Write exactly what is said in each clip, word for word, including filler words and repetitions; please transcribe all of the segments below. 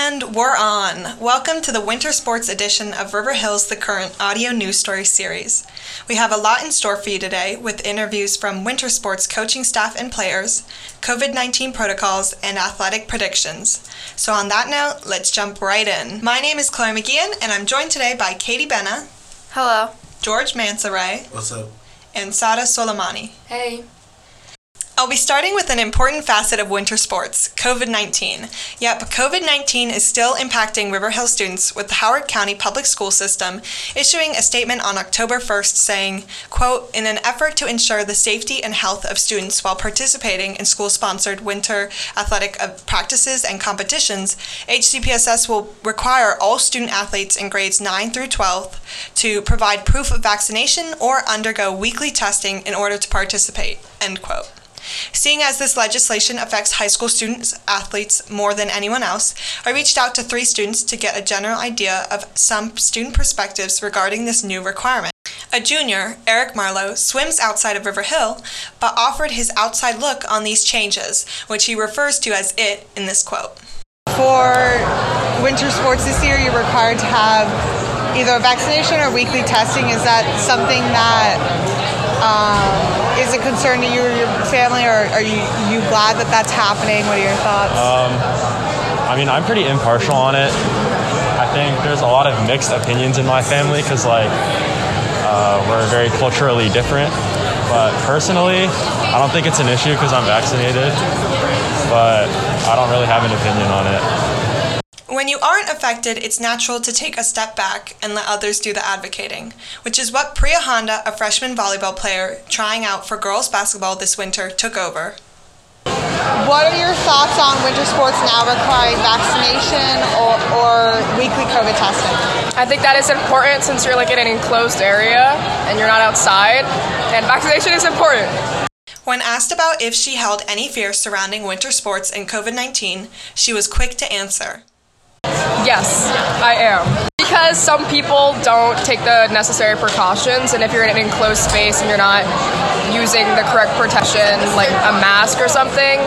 And we're on. Welcome to the winter sports edition of River Hills The Current audio news story series. We have a lot in store for you today with interviews from winter sports coaching staff and players, covid nineteen protocols, and athletic predictions. So on that note, let's jump right in. My name is Claire McGeehan, and I'm joined today by Katie Benna. Hello. George Mansaray. What's up? And Sada Soleimani. Hey. I'll be starting with an important facet of winter sports, covid nineteen. Yep, covid nineteen is still impacting River Hills students, with the Howard County Public School System issuing a statement on October first saying, quote, in an effort to ensure the safety and health of students while participating in school-sponsored winter athletic practices and competitions, H C P S S will require all student athletes in grades nine through twelve to provide proof of vaccination or undergo weekly testing in order to participate, end quote. Seeing as this legislation affects high school students, athletes, more than anyone else, I reached out to three students to get a general idea of some student perspectives regarding this new requirement. A junior, Eric Marlowe, swims outside of River Hill, but offered his outside look on these changes, which he refers to as it in this quote. For winter sports this year, you're required to have either a vaccination or weekly testing. Is that something that um, is a concern to you or your family, or are you, you glad that that's happening? What are your thoughts? Um, I mean, I'm pretty impartial on it. I think there's a lot of mixed opinions in my family because, like, uh, we're very culturally different. But personally, I don't think it's an issue because I'm vaccinated. But I don't really have an opinion on it. When you aren't affected, it's natural to take a step back and let others do the advocating, which is what Priya Honda, a freshman volleyball player trying out for girls basketball this winter, took over. What are your thoughts on winter sports now requiring vaccination or, or weekly COVID testing? I think that is important since you're like in an enclosed area and you're not outside, and vaccination is important. When asked about if she held any fears surrounding winter sports and covid nineteen, she was quick to answer. Yes, I am. Because some people don't take the necessary precautions, and if you're in an enclosed space and you're not using the correct protection, like a mask or something,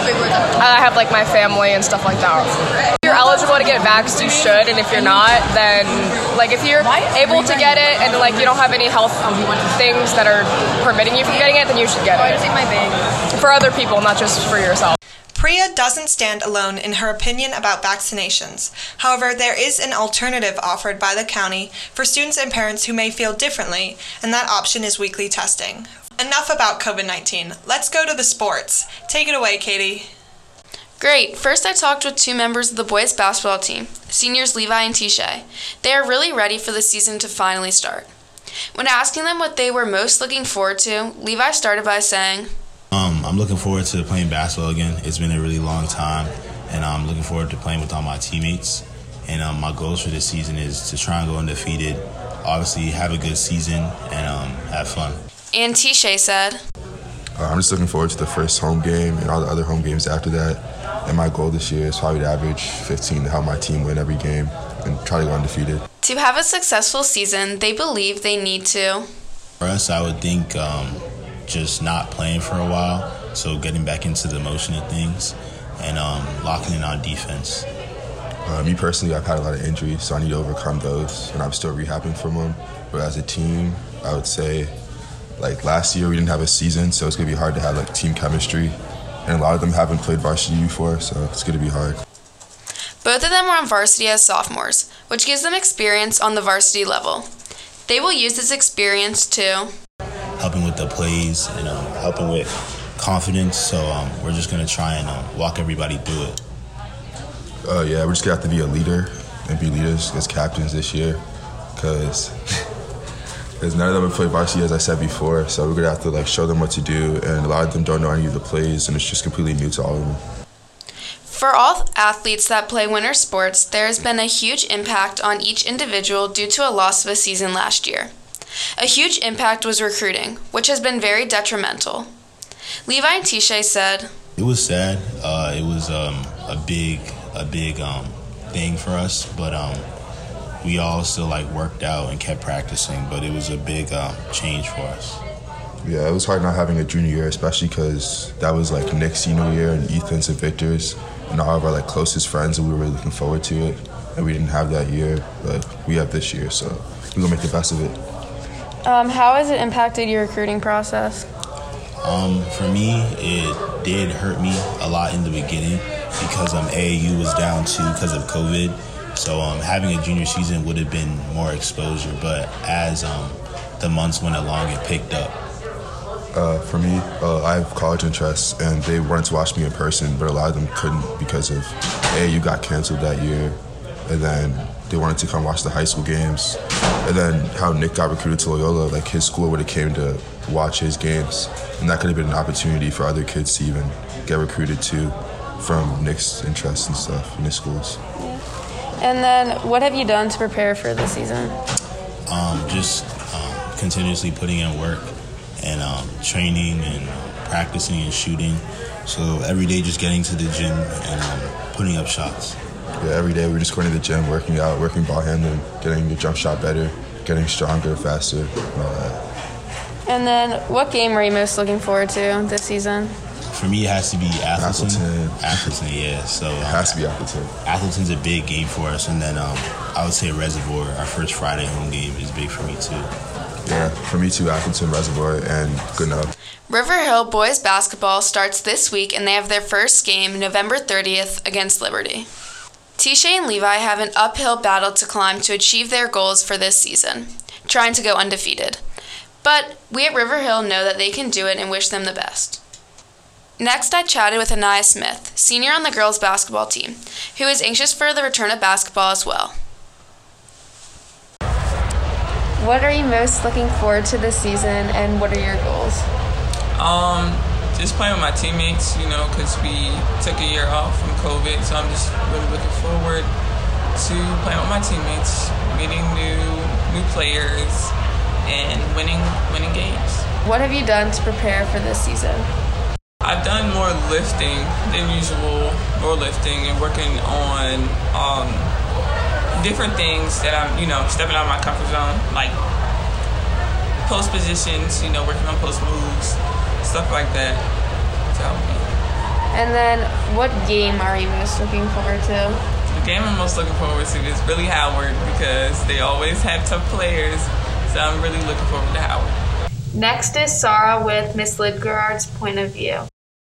I have like my family and stuff like that. If you're eligible to get vaxxed, you should, and if you're not, then like if you're able to get it and like you don't have any health things that are preventing you from getting it, then you should get it. For other people, not just for yourself. Priya doesn't stand alone in her opinion about vaccinations. However, there is an alternative offered by the county for students and parents who may feel differently, and that option is weekly testing. Enough about covid nineteen. Let's go to the sports. Take it away, Katie. Great. First, I talked with two members of the boys basketball team, seniors Levi and Tisha. They are really ready for the season to finally start. When asking them what they were most looking forward to, Levi started by saying, Um, I'm looking forward to playing basketball again. It's been a really long time, and I'm looking forward to playing with all my teammates. And um, my goals for this season is to try and go undefeated, obviously have a good season, and um, have fun. And Tisha said, uh, I'm just looking forward to the first home game and all the other home games after that. And my goal this year is probably to average fifteen to help my team win every game and try to go undefeated. To have a successful season, they believe they need to. For us, I would think um, just not playing for a while, so getting back into the motion of things and um, locking in on defense. Uh, me personally, I've had a lot of injuries, so I need to overcome those, and I'm still rehabbing from them. But as a team, I would say, like last year, we didn't have a season, so it's going to be hard to have like team chemistry. And a lot of them haven't played varsity before, so it's going to be hard. Both of them were on varsity as sophomores, which gives them experience on the varsity level. They will use this experience to helping with the plays and um, helping with confidence. So um, we're just going to try and um, walk everybody through it. Uh, yeah, we're just going to have to be a leader and be leaders as captains this year because none of them have played varsity, as I said before. So we're going to have to like show them what to do, and a lot of them don't know any of the plays, and it's just completely new to all of them. For all athletes that play winter sports, there has been a huge impact on each individual due to a loss of a season last year. A huge impact was recruiting, which has been very detrimental. Levi and Tisha said, It was sad. Uh, it was um, a big, a big um, thing for us, but um, we all still like worked out and kept practicing. But it was a big um, change for us. Yeah, it was hard not having a junior year, especially because that was like Nick's senior year and Ethan's and Victor's, and all of our like closest friends, and we were really looking forward to it. And we didn't have that year, but we have this year, so we're gonna make the best of it. Um, how has it impacted your recruiting process? Um, for me, it did hurt me a lot in the beginning because um, A A U was down too because of COVID. So um, having a junior season would have been more exposure, but as um, the months went along, it picked up. Uh, for me, uh, I have college interests, and they wanted to watch me in person, but a lot of them couldn't because of A A U got canceled that year, and then they wanted to come watch the high school games. And then how Nick got recruited to Loyola, like his school would have came to watch his games, and that could have been an opportunity for other kids to even get recruited too from Nick's interests and stuff in his schools. And then, what have you done to prepare for the season? Um, just um, continuously putting in work and um, training and practicing and shooting. So every day just getting to the gym and um, putting up shots. Yeah, every day we're just going to the gym, working out, working ball handling, getting your jump shot better, getting stronger, faster, and all that. And then, what game are you most looking forward to this season? For me, it has to be Atherton. Atherton. Atherton, yeah. So um, It has to be Atherton. Atherton's a big game for us, and then um, I would say Reservoir, our first Friday home game, is big for me too. Yeah, for me too, Atherton, Reservoir, and Goodenough. River Hill boys basketball starts this week, and they have their first game November thirtieth against Liberty. Tisha and Levi have an uphill battle to climb to achieve their goals for this season, trying to go undefeated. But we at River Hill know that they can do it and wish them the best. Next, I chatted with Anaya Smith, senior on the girls' basketball team, who is anxious for the return of basketball as well. What are you most looking forward to this season, and what are your goals? Um, just playing with my teammates, you know, because we took a year off from COVID, so I'm just really looking forward to playing with my teammates, meeting new new players, and winning winning games. What have you done to prepare for this season? I've done more lifting than usual, more lifting and working on um, different things that I'm, you know, stepping out of my comfort zone, like post positions, you know, working on post moves, stuff like that to help me. And then, what game are you most looking forward to? The game I'm most looking forward to is really Howard because they always have tough players, so I'm really looking forward to Howard. Next is Sarah with Miss Lidgard's point of view.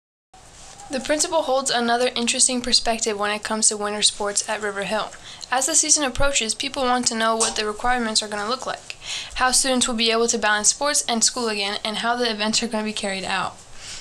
The principal holds another interesting perspective when it comes to winter sports at River Hill. As the season approaches, people want to know what the requirements are going to look like, how students will be able to balance sports and school again, and how the events are going to be carried out.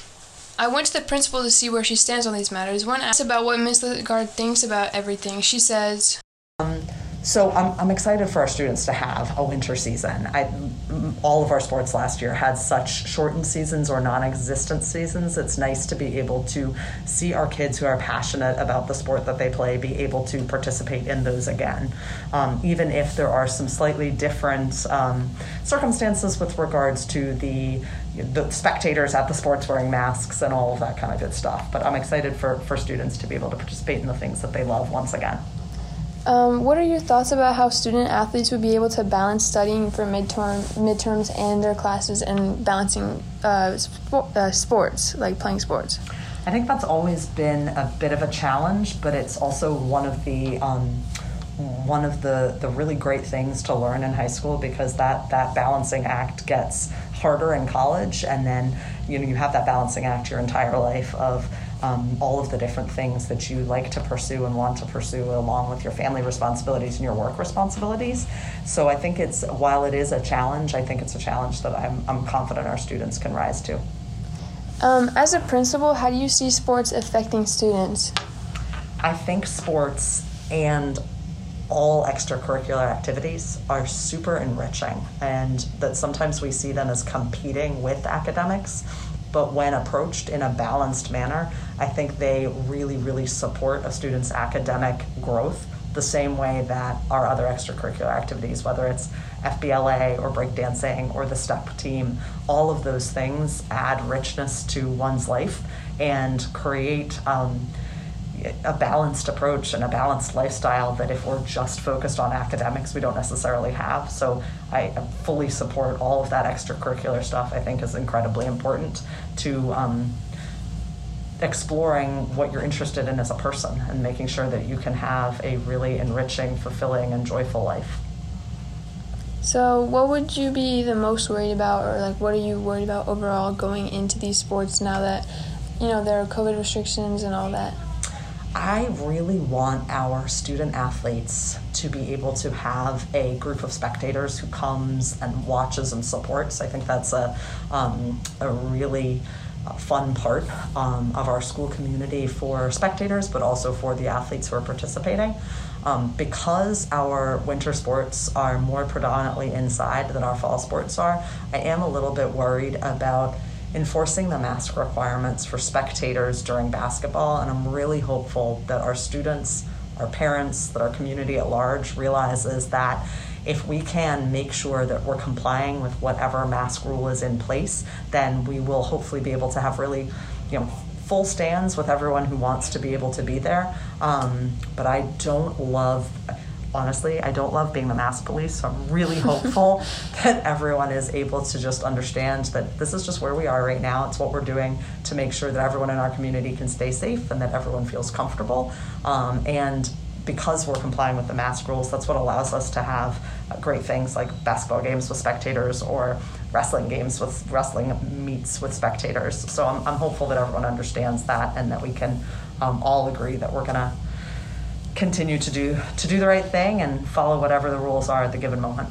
I went to the principal to see where she stands on these matters. When asked about what Miss Lidgard thinks about everything, she says, Um, so I'm, I'm excited for our students to have a winter season. I, all of our sports last year had such shortened seasons or non-existent seasons. It's nice to be able to see our kids who are passionate about the sport that they play be able to participate in those again, um, even if there are some slightly different um, circumstances with regards to the the spectators at the sports wearing masks and all of that kind of good stuff. But I'm excited for, for students to be able to participate in the things that they love once again. Um, what are your thoughts about how student athletes would be able to balance studying for midterm, midterms and their classes and balancing uh, sp- uh, sports, like playing sports? I think that's always been a bit of a challenge, but it's also one of the um, one of the, the really great things to learn in high school, because that, that balancing act gets harder in college, and then you know you have that balancing act your entire life of Um, all of the different things that you like to pursue and want to pursue, along with your family responsibilities and your work responsibilities. So I think it's, while it is a challenge, I think it's a challenge that I'm, I'm confident our students can rise to. Um, as a principal, how do you see sports affecting students? I think sports and all extracurricular activities are super enriching, and that sometimes we see them as competing with academics. But when approached in a balanced manner, I think they really, really support a student's academic growth the same way that our other extracurricular activities, whether it's F B L A or breakdancing or the STEP team, all of those things add richness to one's life and create um, a balanced approach and a balanced lifestyle that if we're just focused on academics, we don't necessarily have. So I fully support all of that extracurricular stuff. I think is incredibly important to um, exploring what you're interested in as a person and making sure that you can have a really enriching, fulfilling, and joyful life. So what would you be the most worried about, or like what are you worried about overall going into these sports now that, you know, there are COVID restrictions and all that? I really want our student athletes to be able to have a group of spectators who comes and watches and supports. I think that's a, um, a really fun part um, of our school community for spectators, but also for the athletes who are participating. Um, because our winter sports are more predominantly inside than our fall sports are, I am a little bit worried about enforcing the mask requirements for spectators during basketball, and I'm really hopeful that our students, our parents, that our community at large realizes that if we can make sure that we're complying with whatever mask rule is in place, then we will hopefully be able to have really, you know, full stands with everyone who wants to be able to be there. Um, but I don't love, honestly, I don't love being the mask police, so I'm really hopeful that everyone is able to just understand that this is just where we are right now. It's what we're doing to make sure that everyone in our community can stay safe and that everyone feels comfortable. Um, and because we're complying with the mask rules, that's what allows us to have uh, great things like basketball games with spectators or wrestling games with wrestling meets with spectators. So I'm, I'm hopeful that everyone understands that and that we can um, all agree that we're gonna continue to do to do the right thing and follow whatever the rules are at the given moment.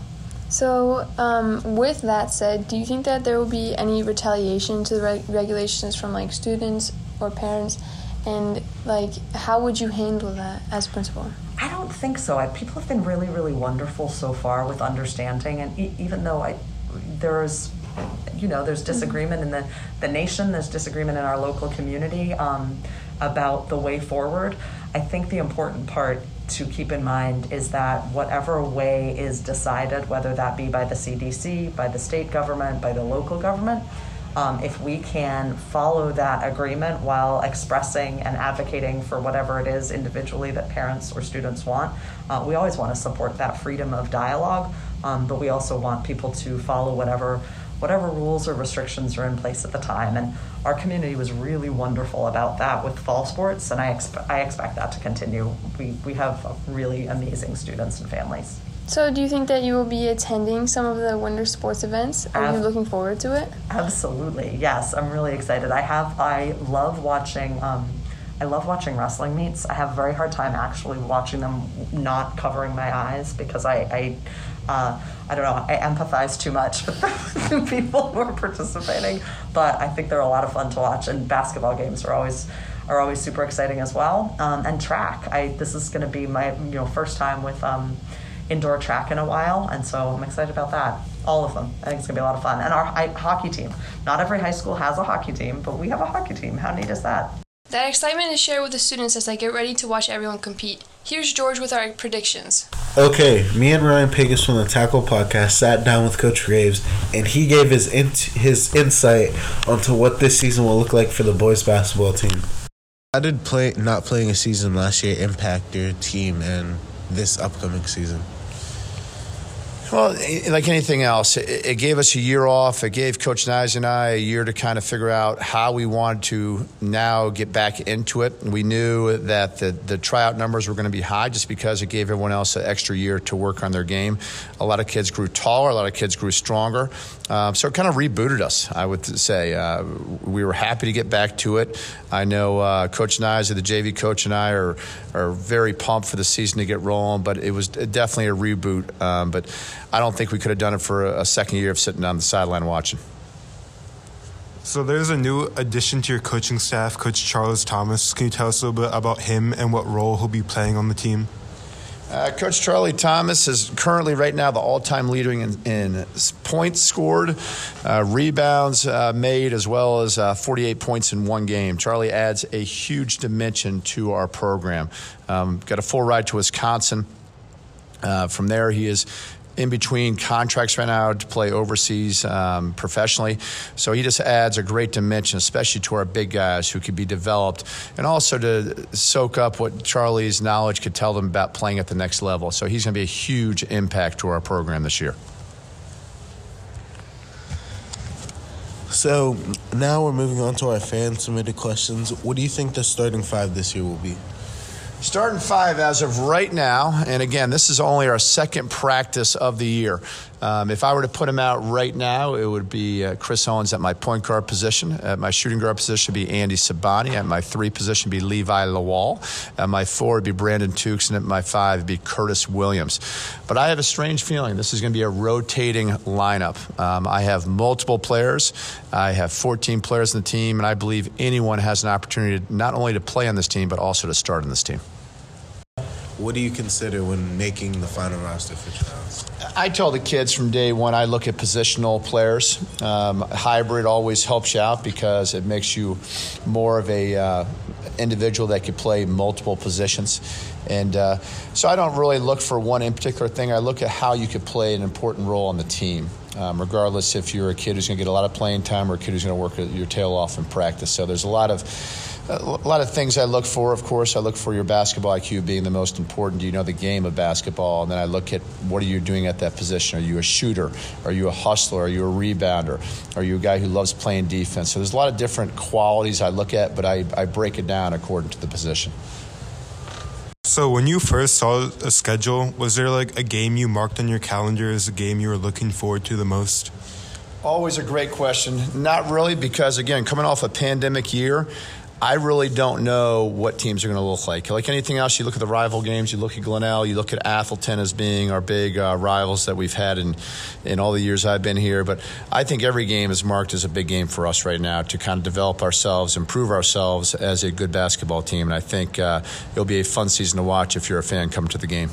So um, with that said, do you think that there will be any retaliation to the reg- regulations from like students or parents? And like, how would you handle that as principal? I don't think so. I, people have been really, really wonderful so far with understanding, and e- even though I, there's, you know, there's disagreement in the, the nation, there's disagreement in our local community um, about the way forward. I think the important part to keep in mind is that whatever way is decided, whether that be by the C D C, by the state government, by the local government, Um, if we can follow that agreement while expressing and advocating for whatever it is individually that parents or students want, uh, we always want to support that freedom of dialogue, um, but we also want people to follow whatever whatever rules or restrictions are in place at the time. And our community was really wonderful about that with fall sports, and I, expe- I expect that to continue. We, we have really amazing students and families. So do you think that you will be attending some of the winter sports events? Are you looking forward to it? Absolutely, yes. I'm really excited. I have, I love watching, um, I love watching wrestling meets. I have a very hard time actually watching them not covering my eyes because I, I, uh, I don't know, I empathize too much with the people who are participating. But I think they're a lot of fun to watch, and basketball games are always are always super exciting as well. Um, and track, I this is going to be my you know first time with. Um, indoor track in a while, and so I'm excited about that. All of them. I think it's gonna be a lot of fun. And our I, hockey team. Not every high school has a hockey team, but we have a hockey team. How neat is that? That excitement is shared with the students as they get ready to watch everyone compete. Here's George with our predictions. Okay, me and Ryan Pigus from the Tackle Podcast sat down with Coach Graves, and he gave his in- his insight onto what this season will look like for the boys basketball team. How did play not playing a season last year impact your team and this upcoming season? Well, like anything else, it gave us a year off. It gave Coach Nyes and I a year to kind of figure out how we wanted to now get back into it. We knew that the, the tryout numbers were going to be high just because it gave everyone else an extra year to work on their game. A lot of kids grew taller. A lot of kids grew stronger. Um, so it kind of rebooted us, I would say. Uh, we were happy to get back to it. I know uh, Coach Nyes, the J V coach, and I are, are very pumped for the season to get rolling, but it was definitely a reboot. Um, but I don't think we could have done it for a second year of sitting on the sideline watching. So there's a new addition to your coaching staff, Coach Charles Thomas. Can you tell us a little bit about him and what role he'll be playing on the team? Uh, Coach Charlie Thomas is currently right now the all-time leader in, in points scored, uh, rebounds uh, made, as well as uh, forty-eight points in one game. Charlie adds a huge dimension to our program. Um, got a full ride to Wisconsin. Uh, from there, he is in between contracts right now to play overseas um, professionally. So he just adds a great dimension, especially to our big guys who could be developed, and also to soak up what Charlie's knowledge could tell them about playing at the next level. So he's going to be a huge impact to our program this year. So now we're moving on to our fan submitted questions. What do you think the starting five this year will be? Starting five as of right now, and again, this is only our second practice of the year. Um, if I were to put them out right now, it would be uh, Chris Owens at my point guard position. At my shooting guard position would be Andy Sabani. At my three position would be Levi Lawal. At my four would be Brandon Tukes. And at my five would be Curtis Williams. But I have a strange feeling this is going to be a rotating lineup. Um, I have multiple players. I have fourteen players in the team, and I believe anyone has an opportunity to, not only to play on this team, but also to start on this team. What do you consider when making the final roster for Charles? I tell the kids from day one, I look at positional players. Um, hybrid always helps you out because it makes you more of a uh, individual that could play multiple positions. And uh, so I don't really look for one in particular thing. I look at how you could play an important role on the team, um, regardless if you're a kid who's going to get a lot of playing time or a kid who's going to work your tail off in practice. So there's a lot of A lot of things I look for, of course. I look for your basketball I Q being the most important. Do you know the game of basketball? And then I look at what are you doing at that position. Are you a shooter? Are you a hustler? Are you a rebounder? Are you a guy who loves playing defense? So there's a lot of different qualities I look at, but I, I break it down according to the position. So when you first saw a schedule, was there like a game you marked on your calendar as a game you were looking forward to the most? Always a great question. Not really, because, again, coming off a pandemic year, I really don't know what teams are going to look like. Like anything else, you look at the rival games, you look at Glenelg, you look at Athelton as being our big uh, rivals that we've had in, in all the years I've been here. But I think every game is marked as a big game for us right now to kind of develop ourselves, improve ourselves as a good basketball team. And I think uh, it'll be a fun season to watch if you're a fan coming to the game.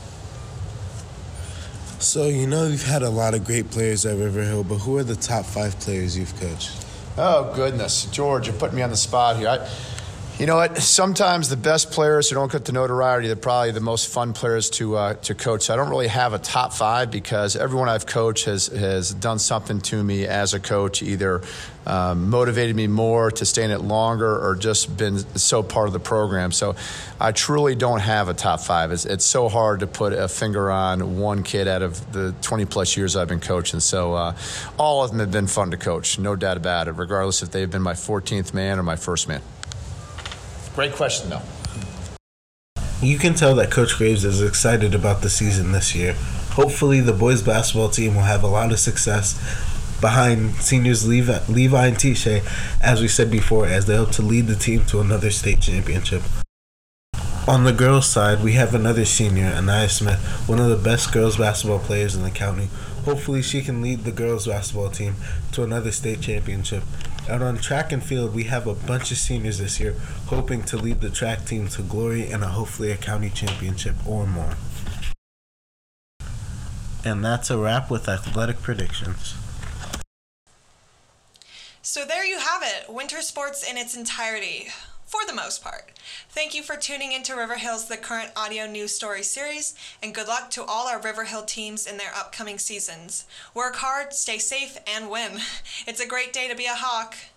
So, you know, you've had a lot of great players at River Hill, but who are the top five players you've coached? Oh, goodness. George, you're putting me on the spot here. I, you know what? Sometimes the best players who don't get the notoriety, they're probably the most fun players to uh, to coach. So I don't really have a top five because everyone I've coached has, has done something to me as a coach, either um, motivated me more to stay in it longer or just been so part of the program. So I truly don't have a top five. It's, it's so hard to put a finger on one kid out of the twenty-plus years I've been coaching. So uh, all of them have been fun to coach, no doubt about it, regardless if they've been my fourteenth man or my first man. Great question, though. You can tell that Coach Graves is excited about the season this year. Hopefully, the boys basketball team will have a lot of success behind seniors Levi, Levi and Tisha, as we said before, as they hope to lead the team to another state championship. On the girls' side, we have another senior, Anaya Smith, one of the best girls basketball players in the county. Hopefully, she can lead the girls basketball team to another state championship. And on track and field, we have a bunch of seniors this year hoping to lead the track team to glory and a, hopefully a county championship or more. And that's a wrap with athletic predictions. So there you have it, winter sports in its entirety, for the most part. Thank you for tuning into River Hill's The Current Audio News Story series, and good luck to all our River Hill teams in their upcoming seasons. Work hard, stay safe, and win. It's a great day to be a Hawk.